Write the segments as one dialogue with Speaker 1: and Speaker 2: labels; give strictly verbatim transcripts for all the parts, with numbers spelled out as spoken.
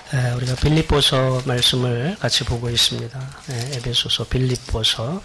Speaker 1: 에, 우리가 빌립보서 말씀을 같이 보고 있습니다. 에, 에베소서, 빌립보서,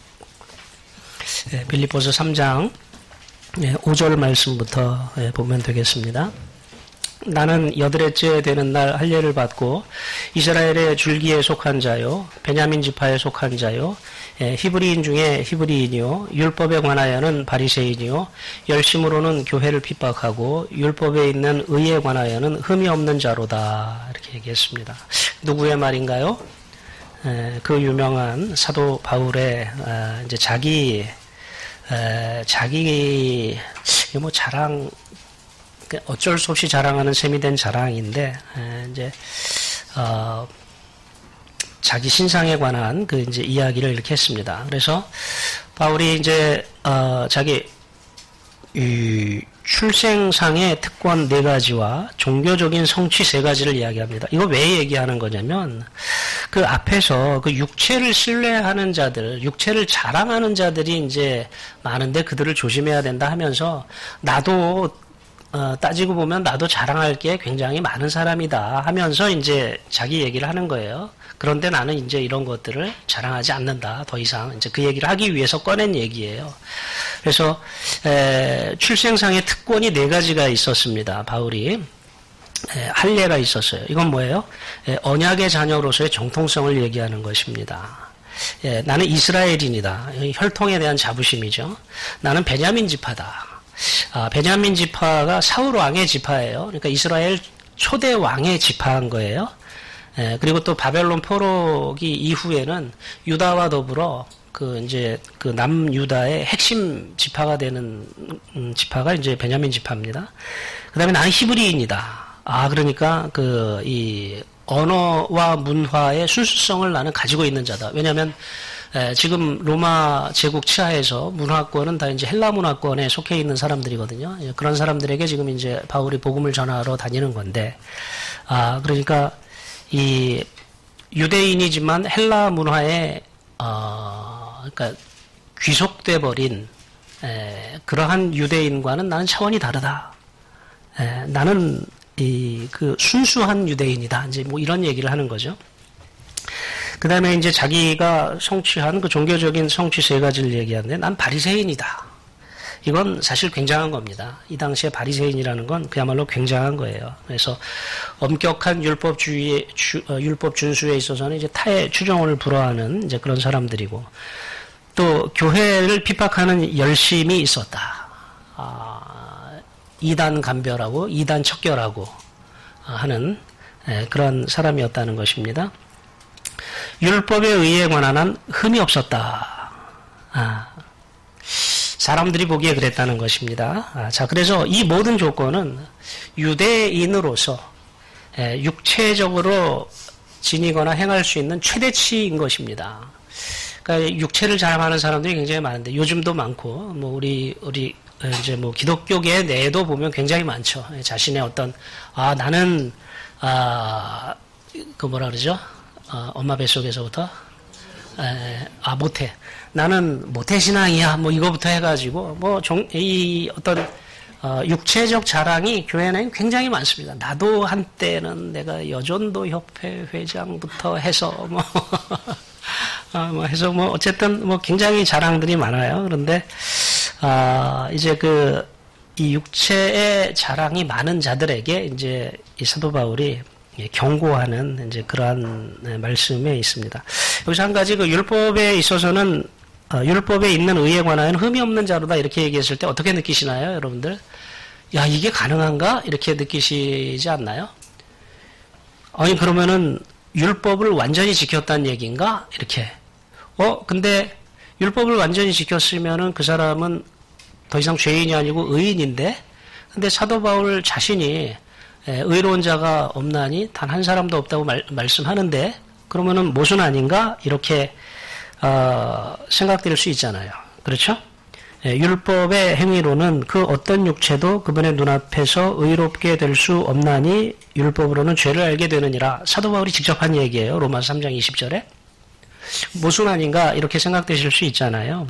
Speaker 1: 에, 빌립보서 삼 장 에, 오 절 말씀부터 에, 보면 되겠습니다. 나는 여드렛째 되는 날 할례를 받고 이스라엘의 줄기에 속한 자요 베냐민 지파에 속한 자요 예, 히브리인 중에 히브리인이요 율법에 관하여는 바리새인이요 열심으로는 교회를 핍박하고 율법에 있는 의에 관하여는 흠이 없는 자로다 이렇게 얘기했습니다. 누구의 말인가요? 에, 그 유명한 사도 바울의 에, 이제 자기 에, 자기 뭐 자랑 어쩔 수 없이 자랑하는 셈이 된 자랑인데 이제 어, 자기 신상에 관한 그 이제 이야기를 이렇게 했습니다. 그래서 바울이 이제 어, 자기 이 출생상의 특권 네 가지와 종교적인 성취 세 가지를 이야기합니다. 이거 왜 얘기하는 거냐면 그 앞에서 그 육체를 신뢰하는 자들, 육체를 자랑하는 자들이 이제 많은데 그들을 조심해야 된다 하면서 나도 어, 따지고 보면 나도 자랑할 게 굉장히 많은 사람이다 하면서 이제 자기 얘기를 하는 거예요. 그런데 나는 이제 이런 것들을 자랑하지 않는다. 더 이상 이제 그 얘기를 하기 위해서 꺼낸 얘기예요. 그래서 에, 출생상의 특권이 네 가지가 있었습니다. 바울이 에, 할례가 있었어요. 이건 뭐예요? 에, 언약의 자녀로서의 정통성을 얘기하는 것입니다. 에, 나는 이스라엘인이다. 혈통에 대한 자부심이죠. 나는 베냐민 지파다. 아, 베냐민 지파가 사울 왕의 지파예요. 그러니까 이스라엘 초대 왕의 지파인 거예요. 예, 그리고 또 바벨론 포로기 이후에는 유다와 더불어 그 이제 그 남유다의 핵심 지파가 되는 음, 지파가 이제 베냐민 지파입니다. 그다음에 나는 히브리인이다. 아, 그러니까 그 이 언어와 문화의 순수성을 나는 가지고 있는 자다. 왜냐하면 에, 지금 로마 제국 치하에서 문화권은 다 이제 헬라 문화권에 속해 있는 사람들이거든요. 예, 그런 사람들에게 지금 이제 바울이 복음을 전하러 다니는 건데, 아, 그러니까 이 유대인이지만 헬라 문화에, 어, 그러니까 귀속돼 버린, 에, 그러한 유대인과는 나는 차원이 다르다. 에, 나는 이, 그 순수한 유대인이다. 이제 뭐 이런 얘기를 하는 거죠. 그 다음에 이제 자기가 성취한 그 종교적인 성취 세 가지를 얘기하는데 난 바리새인이다. 이건 사실 굉장한 겁니다. 이 당시에 바리새인이라는 건 그야말로 굉장한 거예요. 그래서 엄격한 율법주의, 주, 어, 율법 준수에 있어서는 이제 타의 추종을 불허하는 이제 그런 사람들이고 또 교회를 핍박하는 열심이 있었다. 아, 이단 간별하고 이단 척결하고 하는 예, 그런 사람이었다는 것입니다. 율법에 의해 관한 한 흠이 없었다. 아, 사람들이 보기에 그랬다는 것입니다. 아, 자, 그래서 이 모든 조건은 유대인으로서 에, 육체적으로 지니거나 행할 수 있는 최대치인 것입니다. 그러니까 육체를 자랑하는 사람들이 굉장히 많은데 요즘도 많고, 뭐 우리 우리 이제 뭐 기독교계 내에도 보면 굉장히 많죠. 자신의 어떤 아 나는 아 그 뭐라 그러죠? 어, 엄마 뱃속에서부터 에, 아 모태 나는 모태 신앙이야 뭐 이거부터 해가지고 뭐 이 어떤 어, 육체적 자랑이 교회는 굉장히 많습니다. 나도 한때는 내가 여전도 협회 회장부터 해서 뭐, 아, 뭐 해서 뭐 어쨌든 뭐 굉장히 자랑들이 많아요. 그런데 아, 이제 그 이 육체의 자랑이 많은 자들에게 이제 이 사도 바울이 경고하는 이제 그러한 말씀에 있습니다. 여기서 한 가지 그 율법에 있어서는 어, 율법에 있는 의에 관하여는 흠이 없는 자로다 이렇게 얘기했을 때 어떻게 느끼시나요, 여러분들? 야, 이게 가능한가? 이렇게 느끼시지 않나요? 아니 그러면은 율법을 완전히 지켰다는 얘기인가? 이렇게. 어, 근데 율법을 완전히 지켰으면은 그 사람은 더 이상 죄인이 아니고 의인인데, 근데 사도 바울 자신이 의로운 자가 없나니 단 한 사람도 없다고 말, 말씀하는데 그러면은 모순 아닌가? 이렇게 어, 생각될 수 있잖아요. 그렇죠? 예, 율법의 행위로는 그 어떤 육체도 그분의 눈앞에서 의롭게 될 수 없나니 율법으로는 죄를 알게 되느니라. 사도 바울이 직접 한 얘기예요. 로마서 삼 장 이십 절에. 모순 아닌가? 이렇게 생각되실 수 있잖아요.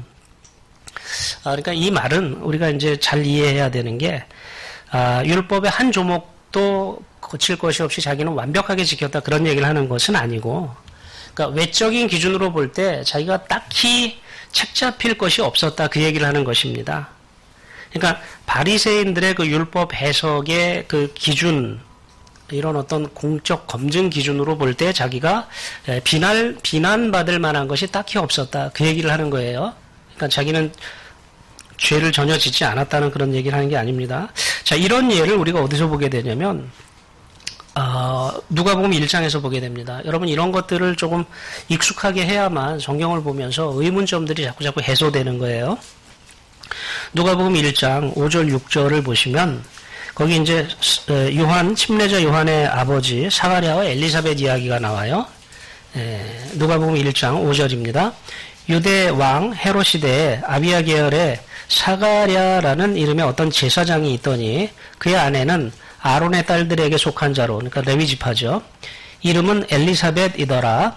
Speaker 1: 아, 그러니까 이 말은 우리가 이제 잘 이해해야 되는 게 아, 율법의 한 조목 또 고칠 것이 없이 자기는 완벽하게 지켰다 그런 얘기를 하는 것은 아니고, 그러니까 외적인 기준으로 볼 때 자기가 딱히 책 잡힐 것이 없었다 그 얘기를 하는 것입니다. 그러니까 바리새인들의 그 율법 해석의 그 기준, 이런 어떤 공적 검증 기준으로 볼 때 자기가 비난, 비난받을 만한 것이 딱히 없었다. 그 얘기를 하는 거예요. 그러니까 자기는 죄를 전혀 짓지 않았다는 그런 얘기를 하는 게 아닙니다. 자, 이런 예를 우리가 어디서 보게 되냐면, 어, 누가복음 일 장에서 보게 됩니다. 여러분, 이런 것들을 조금 익숙하게 해야만 성경을 보면서 의문점들이 자꾸 자꾸 해소되는 거예요. 누가복음 일 장 오 절 육 절을 보시면, 거기 이제 요한, 침례자 요한의 아버지 사가랴와 엘리사벳 이야기가 나와요. 에, 누가복음 일 장 오 절입니다. 유대 왕 헤롯 시대에 아비야 계열의 사가랴라는 이름의 어떤 제사장이 있더니 그의 아내는 아론의 딸들에게 속한 자로, 그러니까 레위 지파죠. 이름은 엘리사벳이더라.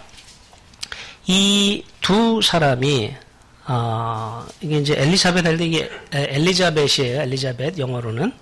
Speaker 1: 이 두 사람이 어, 이게 이제 엘리사벳 할 때 이게 엘리자벳이에요. 엘리자벳 영어로는.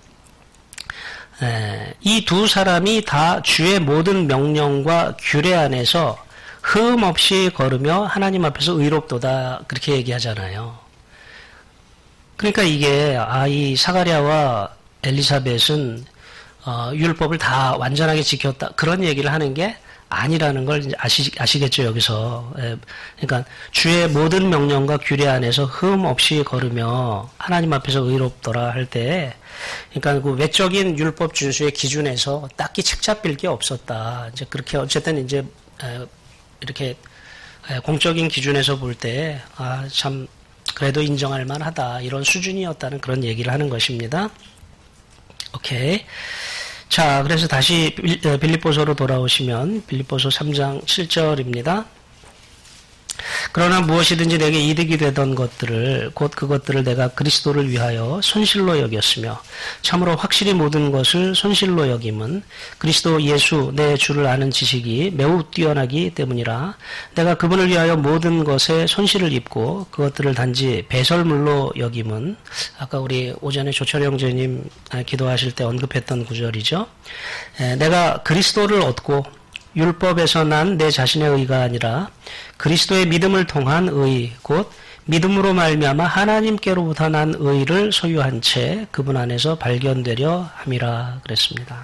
Speaker 1: 이 두 사람이 다 주의 모든 명령과 규례 안에서 흠 없이 걸으며 하나님 앞에서 의롭도다 그렇게 얘기하잖아요. 그러니까 이게 아, 이 사가랴와 엘리사벳은 어, 율법을 다 완전하게 지켰다 그런 얘기를 하는 게 아니라는 걸 아시, 아시겠죠 여기서. 예, 그러니까 주의 모든 명령과 규례 안에서 흠 없이 걸으며 하나님 앞에서 의롭더라 할 때, 그러니까 그 외적인 율법 준수의 기준에서 딱히 책 잡힐 게 없었다. 이제 그렇게 어쨌든 이제 에, 이렇게 에, 공적인 기준에서 볼 때 아, 참 그래도 인정할 만하다 이런 수준이었다는 그런 얘기를 하는 것입니다. 오케이. 자, 그래서 다시 빌립보서로 돌아오시면 빌립보서 삼 장 칠 절입니다. 그러나 무엇이든지 내게 이득이 되던 것들을 곧 그것들을 내가 그리스도를 위하여 손실로 여겼으며 참으로 확실히 모든 것을 손실로 여김은 그리스도 예수 내 주를 아는 지식이 매우 뛰어나기 때문이라. 내가 그분을 위하여 모든 것에 손실을 입고 그것들을 단지 배설물로 여김은, 아까 우리 오전에 조철 형제님 기도하실 때 언급했던 구절이죠. 내가 그리스도를 얻고 율법에서 난 내 자신의 의가 아니라 그리스도의 믿음을 통한 의, 곧 믿음으로 말미암아 하나님께로부터 난 의를 소유한 채 그분 안에서 발견되려 함이라 그랬습니다.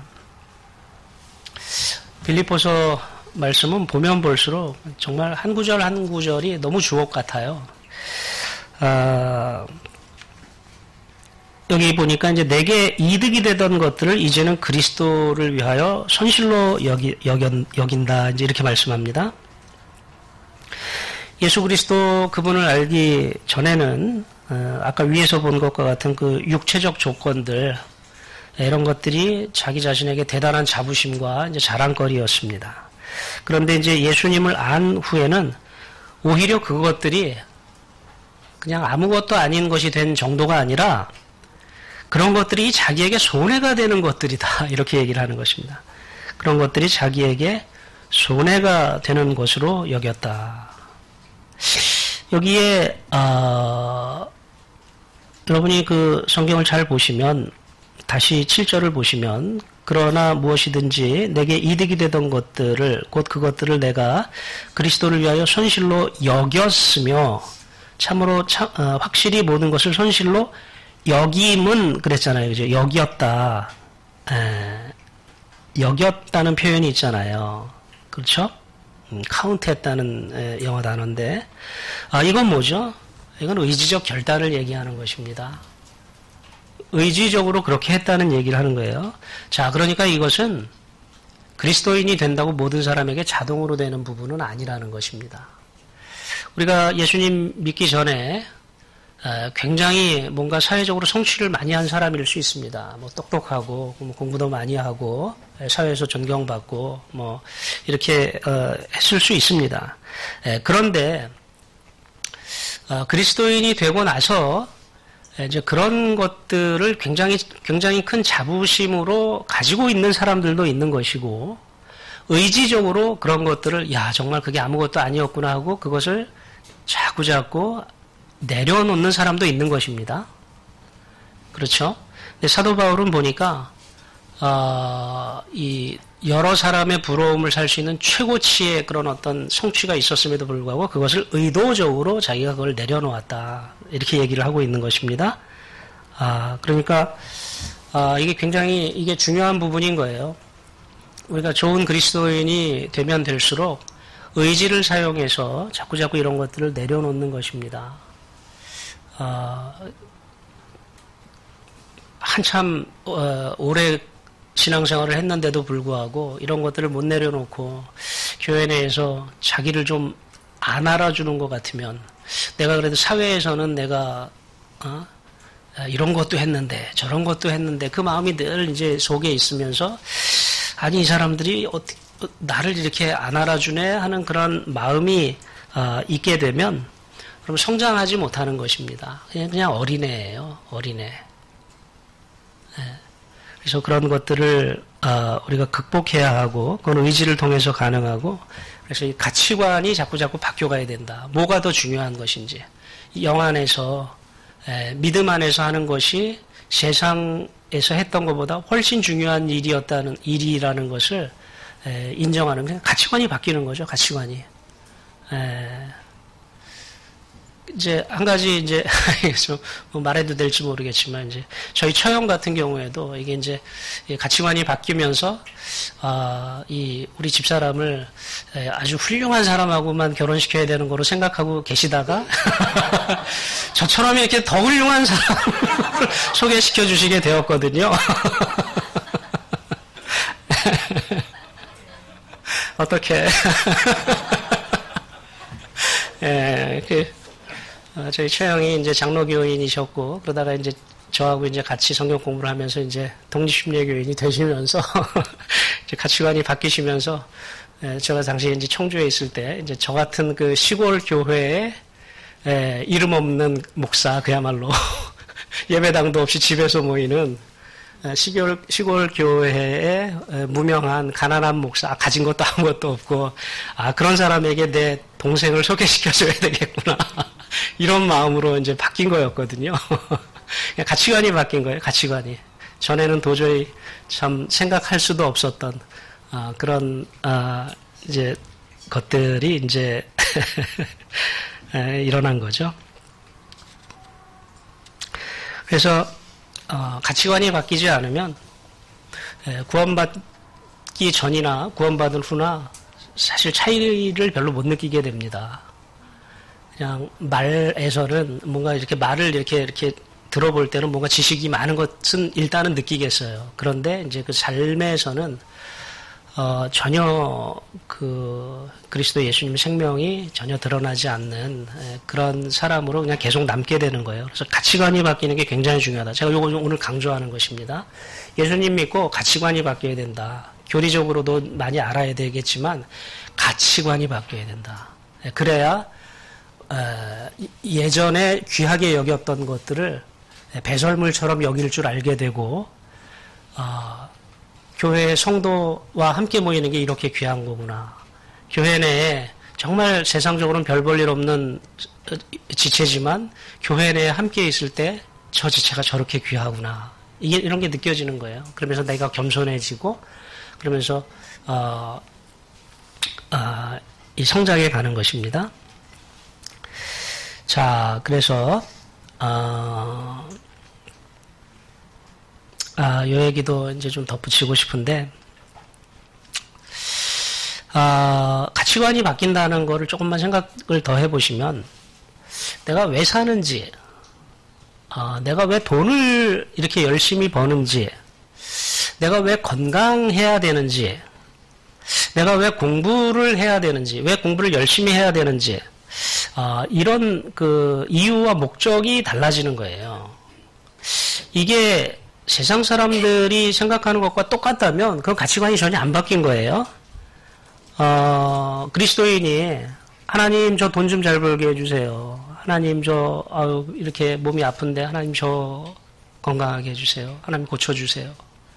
Speaker 1: 빌립보서 말씀은 보면 볼수록 정말 한 구절 한 구절이 너무 주옥 같아요. 아, 여기 보니까 이제 내게 이득이 되던 것들을 이제는 그리스도를 위하여 손실로 여기, 여긴, 여긴다. 이제 이렇게 말씀합니다. 예수 그리스도 그분을 알기 전에는 어, 아까 위에서 본 것과 같은 그 육체적 조건들, 이런 것들이 자기 자신에게 대단한 자부심과 이제 자랑거리였습니다. 그런데 이제 예수님을 안 후에는 오히려 그것들이 그냥 아무것도 아닌 것이 된 정도가 아니라 그런 것들이 자기에게 손해가 되는 것들이다. 이렇게 얘기를 하는 것입니다. 그런 것들이 자기에게 손해가 되는 것으로 여겼다. 여기에 어, 여러분이 그 성경을 잘 보시면 다시 칠 절을 보시면 그러나 무엇이든지 내게 이득이 되던 것들을 곧 그것들을 내가 그리스도를 위하여 손실로 여겼으며 참으로 참, 어, 확실히 모든 것을 손실로 여김은 그랬잖아요. 그죠? 여겼다. 에, 여겼다는 표현이 있잖아요. 그렇죠? 음, 카운트했다는 에, 영어 단어인데 아, 이건 뭐죠? 이건 의지적 결단을 얘기하는 것입니다. 의지적으로 그렇게 했다는 얘기를 하는 거예요. 자, 그러니까 이것은 그리스도인이 된다고 모든 사람에게 자동으로 되는 부분은 아니라는 것입니다. 우리가 예수님 믿기 전에 굉장히 뭔가 사회적으로 성취를 많이 한 사람일 수 있습니다. 뭐 똑똑하고 공부도 많이 하고 사회에서 존경받고 뭐 이렇게 했을 수 있습니다. 그런데 그리스도인이 되고 나서 이제 그런 것들을 굉장히 굉장히 큰 자부심으로 가지고 있는 사람들도 있는 것이고 의지적으로 그런 것들을 야 정말 그게 아무것도 아니었구나 하고 그것을 자꾸 자꾸 내려놓는 사람도 있는 것입니다. 그렇죠? 근데 사도 바울은 보니까 어, 이 여러 사람의 부러움을 살 수 있는 최고치의 그런 어떤 성취가 있었음에도 불구하고 그것을 의도적으로 자기가 그걸 내려놓았다. 이렇게 얘기를 하고 있는 것입니다. 아, 그러니까 아, 이게 굉장히 이게 중요한 부분인 거예요. 우리가 좋은 그리스도인이 되면 될수록 의지를 사용해서 자꾸자꾸 이런 것들을 내려놓는 것입니다. 아, 한참 어, 오래 신앙생활을 했는데도 불구하고 이런 것들을 못 내려놓고 교회 내에서 자기를 좀 안 알아주는 것 같으면 내가 그래도 사회에서는 내가 어? 이런 것도 했는데 저런 것도 했는데 그 마음이 늘 이제 속에 있으면서 아니 이 사람들이 어떻게 나를 이렇게 안 알아주네 하는 그런 마음이 어, 있게 되면 그럼 성장하지 못하는 것입니다. 그냥 그냥 어린애예요. 어린애. 네. 그래서 그런 것들을 어, 우리가 극복해야 하고 그건 의지를 통해서 가능하고 그래서 이 가치관이 자꾸 자꾸 바뀌어가야 된다. 뭐가 더 중요한 것인지 영 안에서 에, 믿음 안에서 하는 것이 세상에서 했던 것보다 훨씬 중요한 일이었다는 일이라는 것을 에, 인정하는 그냥 가치관이 바뀌는 거죠. 가치관이. 에, 이제 한 가지 이제 뭐 말해도 될지 모르겠지만 이제 저희 처형 같은 경우에도 이게 이제 가치관이 바뀌면서 아, 이 우리 집사람을 아주 훌륭한 사람하고만 결혼시켜야 되는 거로 생각하고 계시다가 저처럼 이렇게 더 훌륭한 사람을 소개시켜 주시게 되었거든요. 어떻게? 예, 그. 어, 저희 최영이 이제 장로교인이셨고, 그러다가 이제 저하고 이제 같이 성경 공부를 하면서 이제 독립심리교인이 되시면서, 이제 가치관이 바뀌시면서, 에, 제가 당시에 이제 청주에 있을 때, 이제 저 같은 그 시골 교회에, 에, 이름 없는 목사, 그야말로, 예배당도 없이 집에서 모이는, 에, 시골, 시골 교회에 에, 무명한 가난한 목사, 가진 것도 아무것도 없고, 아, 그런 사람에게 내 동생을 소개시켜줘야 되겠구나. 이런 마음으로 이제 바뀐 거였거든요. 가치관이 바뀐 거예요, 가치관이. 전에는 도저히 참 생각할 수도 없었던, 어, 그런, 어, 이제, 것들이 이제, 에, 일어난 거죠. 그래서, 어, 가치관이 바뀌지 않으면, 에, 구원받기 전이나 구원받은 후나 사실 차이를 별로 못 느끼게 됩니다. 그냥 말에서는 뭔가 이렇게 말을 이렇게 이렇게 들어볼 때는 뭔가 지식이 많은 것은 일단은 느끼겠어요. 그런데 이제 그 삶에서는 어 전혀 그 그리스도 예수님 생명이 전혀 드러나지 않는 그런 사람으로 그냥 계속 남게 되는 거예요. 그래서 가치관이 바뀌는 게 굉장히 중요하다. 제가 요거 오늘 강조하는 것입니다. 예수님 믿고 가치관이 바뀌어야 된다. 교리적으로도 많이 알아야 되겠지만 가치관이 바뀌어야 된다. 그래야 어, 예전에 귀하게 여겼던 것들을 배설물처럼 여길 줄 알게 되고 어, 교회 성도와 함께 모이는 게 이렇게 귀한 거구나. 교회 내에 정말 세상적으로는 별 볼 일 없는 지체지만 교회 내에 함께 있을 때 저 지체가 저렇게 귀하구나. 이게 이런 게 느껴지는 거예요. 그러면서 내가 겸손해지고 그러면서 어, 어, 이 성장해 가는 것입니다. 자, 그래서 어, 아, 요 얘기도 이제 좀 덧붙이고 싶은데, 아, 가치관이 바뀐다는 거를 조금만 생각을 더 해보시면, 내가 왜 사는지, 아, 내가 왜 돈을 이렇게 열심히 버는지, 내가 왜 건강해야 되는지, 내가 왜 공부를 해야 되는지, 왜 공부를 열심히 해야 되는지, 아, 이런 그 이유와 목적이 달라지는 거예요. 이게 세상 사람들이 생각하는 것과 똑같다면 그 가치관이 전혀 안 바뀐 거예요. 어, 그리스도인이 하나님 저 돈 좀 잘 벌게 해주세요. 하나님 저 아유, 이렇게 몸이 아픈데 하나님 저 건강하게 해주세요. 하나님 고쳐주세요.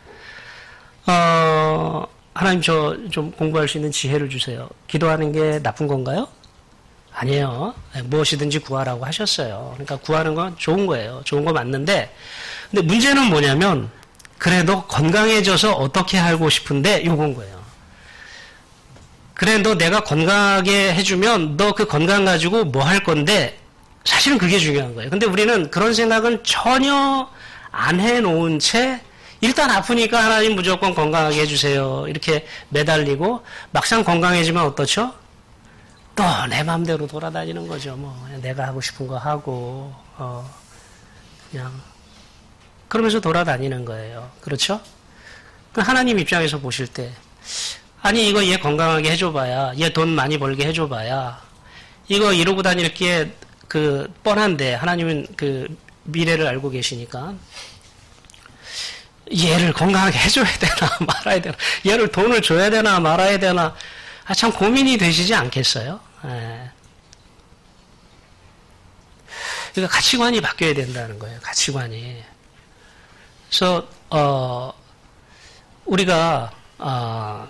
Speaker 1: 어, 하나님 저 좀 공부할 수 있는 지혜를 주세요. 기도하는 게 나쁜 건가요? 아니에요. 무엇이든지 구하라고 하셨어요. 그러니까 구하는 건 좋은 거예요. 좋은 거 맞는데 근데 문제는 뭐냐면 그래, 너 건강해져서 어떻게 하고 싶은데? 요건 거예요. 그래, 너 내가 건강하게 해주면 너 그 건강 가지고 뭐 할 건데? 사실은 그게 중요한 거예요. 근데 우리는 그런 생각은 전혀 안 해놓은 채 일단 아프니까 하나님 무조건 건강하게 해주세요. 이렇게 매달리고 막상 건강해지면 어떻죠? 또 내 마음대로 돌아다니는 거죠. 뭐 내가 하고 싶은 거 하고 어 그냥 그러면서 돌아다니는 거예요. 그렇죠? 하나님 입장에서 보실 때 아니 이거 얘 건강하게 해줘봐야 얘 돈 많이 벌게 해줘봐야 이거 이러고 다닐 게 그 뻔한데 하나님은 그 미래를 알고 계시니까 얘를 건강하게 해줘야 되나 말아야 되나 얘를 돈을 줘야 되나 말아야 되나 아, 참 고민이 되시지 않겠어요? 예. 그러니까 가치관이 바뀌어야 된다는 거예요. 가치관이. 그래서 어, 우리가 어,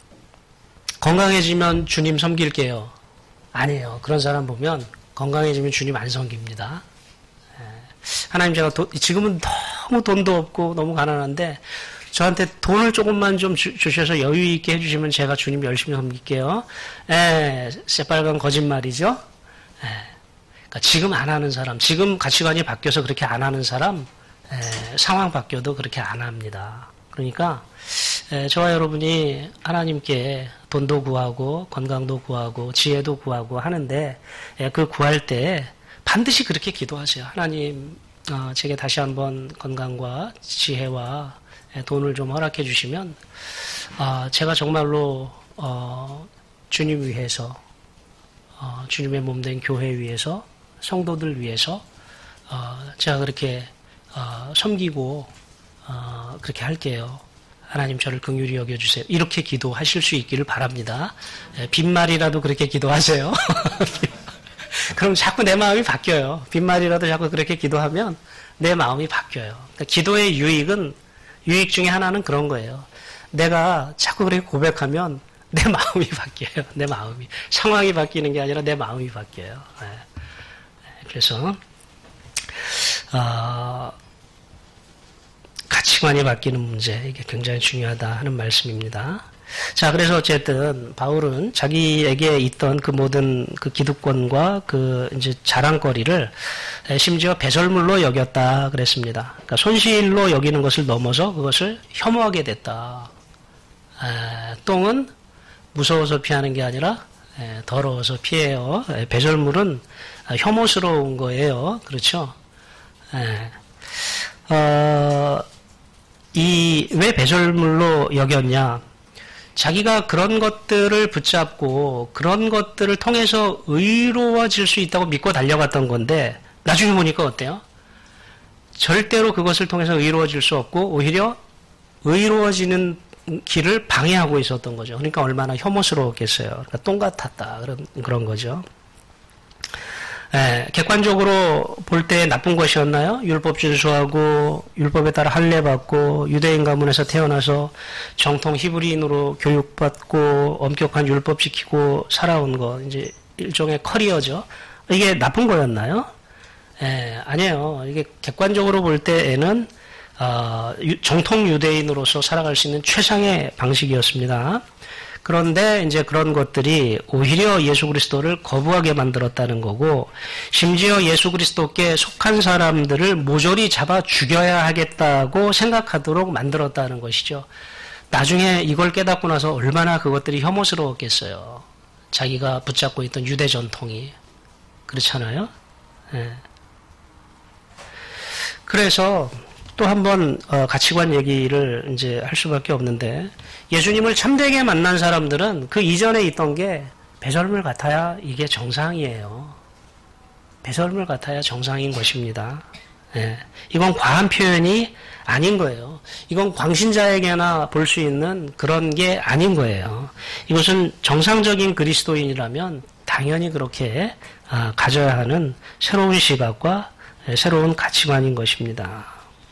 Speaker 1: 건강해지면 주님 섬길게요. 아니에요. 그런 사람 보면 건강해지면 주님 안 섬깁니다. 예. 하나님 제가 도, 지금은 너무 돈도 없고 너무 가난한데 저한테 돈을 조금만 좀 주, 주셔서 여유 있게 해주시면 제가 주님 열심히 섬길게요. 에, 새빨간 거짓말이죠. 에, 그러니까 지금 안 하는 사람, 지금 가치관이 바뀌어서 그렇게 안 하는 사람, 에, 상황 바뀌어도 그렇게 안 합니다. 그러니까 에, 저와 여러분이 하나님께 돈도 구하고 건강도 구하고 지혜도 구하고 하는데 에, 그 구할 때 반드시 그렇게 기도하세요. 하나님, 어, 제게 다시 한번 건강과 지혜와 돈을 좀 허락해 주시면 어, 제가 정말로 어, 주님 위해서 어, 주님의 몸된 교회 위해서 성도들 위해서 어, 제가 그렇게 어, 섬기고 어, 그렇게 할게요. 하나님 저를 긍휼히 여겨주세요. 이렇게 기도하실 수 있기를 바랍니다. 예, 빈말이라도 그렇게 기도하세요. 그럼 자꾸 내 마음이 바뀌어요. 빈말이라도 자꾸 그렇게 기도하면 내 마음이 바뀌어요. 그러니까 기도의 유익은 유익 중에 하나는 그런 거예요. 내가 자꾸 그렇게 고백하면 내 마음이 바뀌어요. 내 마음이. 상황이 바뀌는 게 아니라 내 마음이 바뀌어요. 네. 그래서 어, 가치관이 바뀌는 문제 이게 굉장히 중요하다 하는 말씀입니다. 자, 그래서 어쨌든 바울은 자기에게 있던 그 모든 그 기득권과 그 이제 자랑거리를 심지어 배설물로 여겼다 그랬습니다. 그러니까 손실로 여기는 것을 넘어서 그것을 혐오하게 됐다. 에, 똥은 무서워서 피하는 게 아니라 에, 더러워서 피해요. 에, 배설물은 혐오스러운 거예요. 그렇죠? 에, 어, 이 왜 배설물로 여겼냐? 자기가 그런 것들을 붙잡고 그런 것들을 통해서 의로워질 수 있다고 믿고 달려갔던 건데 나중에 보니까 어때요? 절대로 그것을 통해서 의로워질 수 없고 오히려 의로워지는 길을 방해하고 있었던 거죠. 그러니까 얼마나 혐오스러웠겠어요. 그러니까 똥 같았다 그런 그런 거죠. 예, 객관적으로 볼 때 나쁜 것이었나요? 율법 준수하고 율법에 따라 할례 받고 유대인 가문에서 태어나서 정통 히브리인으로 교육받고 엄격한 율법 지키고 살아온 거 이제 일종의 커리어죠. 이게 나쁜 거였나요? 예, 아니에요. 이게 객관적으로 볼 때에는 어, 정통 유대인으로서 살아갈 수 있는 최상의 방식이었습니다. 그런데 이제 그런 것들이 오히려 예수 그리스도를 거부하게 만들었다는 거고 심지어 예수 그리스도께 속한 사람들을 모조리 잡아 죽여야 하겠다고 생각하도록 만들었다는 것이죠. 나중에 이걸 깨닫고 나서 얼마나 그것들이 혐오스러웠겠어요. 자기가 붙잡고 있던 유대 전통이. 그렇잖아요? 네. 그래서 또 한 번 가치관 얘기를 이제 할 수밖에 없는데 예수님을 참되게 만난 사람들은 그 이전에 있던 게 배설물 같아야 이게 정상이에요. 배설물 같아야 정상인 것입니다. 예. 이건 과한 표현이 아닌 거예요. 이건 광신자에게나 볼 수 있는 그런 게 아닌 거예요. 이것은 정상적인 그리스도인이라면 당연히 그렇게 아, 가져야 하는 새로운 시각과 새로운 가치관인 것입니다.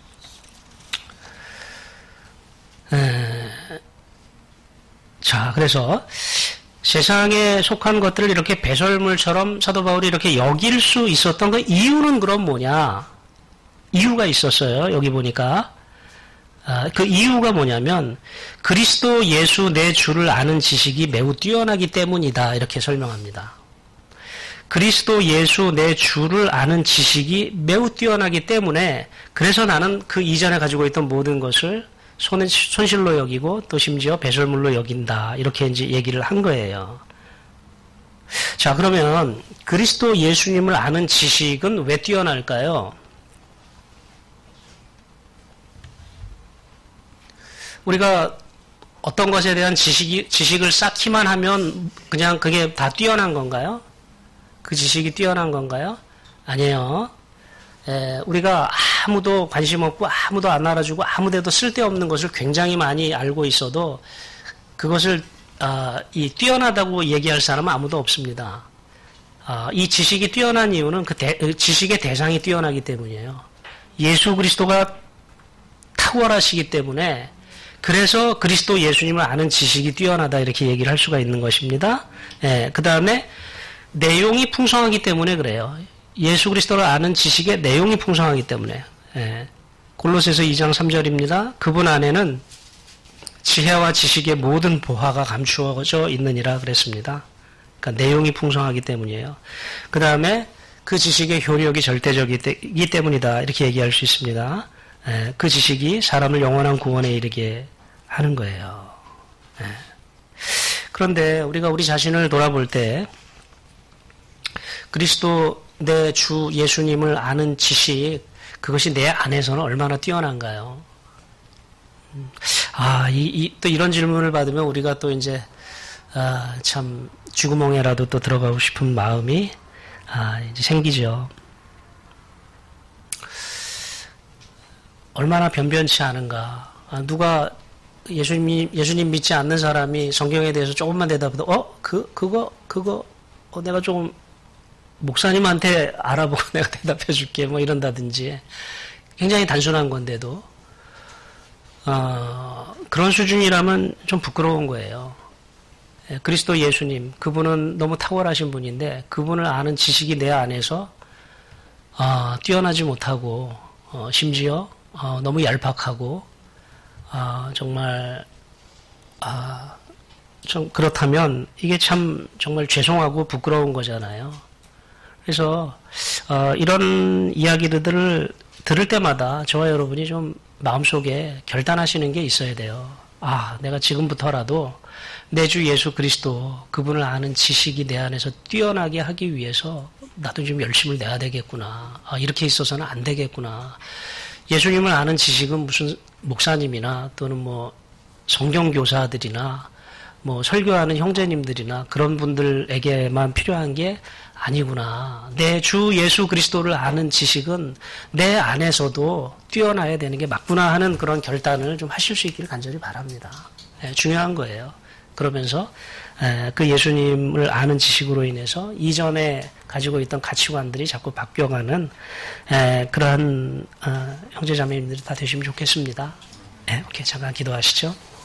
Speaker 1: 에, 자, 그래서 세상에 속한 것들을 이렇게 배설물처럼 사도 바울이 이렇게 여길 수 있었던 그 이유는 그럼 뭐냐? 이유가 있었어요. 여기 보니까 그 이유가 뭐냐면 그리스도 예수 내 주를 아는 지식이 매우 뛰어나기 때문이다 이렇게 설명합니다. 그리스도 예수 내 주를 아는 지식이 매우 뛰어나기 때문에 그래서 나는 그 이전에 가지고 있던 모든 것을 손, 손실로 여기고 또 심지어 배설물로 여긴다 이렇게 이제 얘기를 한 거예요. 자, 그러면 그리스도 예수님을 아는 지식은 왜 뛰어날까요? 우리가 어떤 것에 대한 지식이, 지식을 쌓기만 하면 그냥 그게 다 뛰어난 건가요? 그 지식이 뛰어난 건가요? 아니에요. 에, 우리가 아무도 관심 없고 아무도 안 알아주고 아무데도 쓸데없는 것을 굉장히 많이 알고 있어도 그것을 어, 이 뛰어나다고 얘기할 사람은 아무도 없습니다. 어, 이 지식이 뛰어난 이유는 그 대, 지식의 대상이 뛰어나기 때문이에요. 예수 그리스도가 탁월하시기 때문에 그래서 그리스도 예수님을 아는 지식이 뛰어나다 이렇게 얘기를 할 수가 있는 것입니다. 예, 그 다음에 내용이 풍성하기 때문에 그래요. 예수 그리스도를 아는 지식의 내용이 풍성하기 때문에. 예, 골로새서 이 장 삼 절입니다. 그분 안에는 지혜와 지식의 모든 보화가 감추어져 있느니라 그랬습니다. 그러니까 내용이 풍성하기 때문이에요. 그 다음에 그 지식의 효력이 절대적이기 때문이다 이렇게 얘기할 수 있습니다. 예, 그 지식이 사람을 영원한 구원에 이르게 하는 거예요. 예. 그런데 우리가 우리 자신을 돌아볼 때 그리스도 내 주 예수님을 아는 지식 그것이 내 안에서는 얼마나 뛰어난가요? 아, 이, 이, 또 이런 질문을 받으면 우리가 또 이제 아, 참 쥐구멍에라도 또 들어가고 싶은 마음이 아, 이제 생기죠. 얼마나 변변치 않은가. 아, 누가 예수님, 예수님 믿지 않는 사람이 성경에 대해서 조금만 대답해도, 어? 그, 그거, 그거, 어, 내가 조금 목사님한테 알아보고 내가 대답해 줄게. 뭐 이런다든지. 굉장히 단순한 건데도, 어, 그런 수준이라면 좀 부끄러운 거예요. 예, 그리스도 예수님, 그분은 너무 탁월하신 분인데, 그분을 아는 지식이 내 안에서, 어, 뛰어나지 못하고, 어, 심지어, 어, 너무 얄팍하고, 아, 정말, 아, 좀, 그렇다면, 이게 참, 정말 죄송하고 부끄러운 거잖아요. 그래서, 어, 이런 이야기들을 들을 때마다 저와 여러분이 좀 마음속에 결단하시는 게 있어야 돼요. 아, 내가 지금부터라도 내 주 예수 그리스도, 그분을 아는 지식이 내 안에서 뛰어나게 하기 위해서 나도 좀 열심을 내야 되겠구나. 아, 이렇게 있어서는 안 되겠구나. 예수님을 아는 지식은 무슨 목사님이나 또는 뭐 성경교사들이나 뭐 설교하는 형제님들이나 그런 분들에게만 필요한 게 아니구나. 내 주 예수 그리스도를 아는 지식은 내 안에서도 뛰어나야 되는 게 맞구나 하는 그런 결단을 좀 하실 수 있기를 간절히 바랍니다. 예, 중요한 거예요. 그러면서 에, 그 예수님을 아는 지식으로 인해서 이전에 가지고 있던 가치관들이 자꾸 바뀌어가는 에, 그러한 어, 형제자매님들이 다 되시면 좋겠습니다. 예, 오케이, 잠깐 기도하시죠.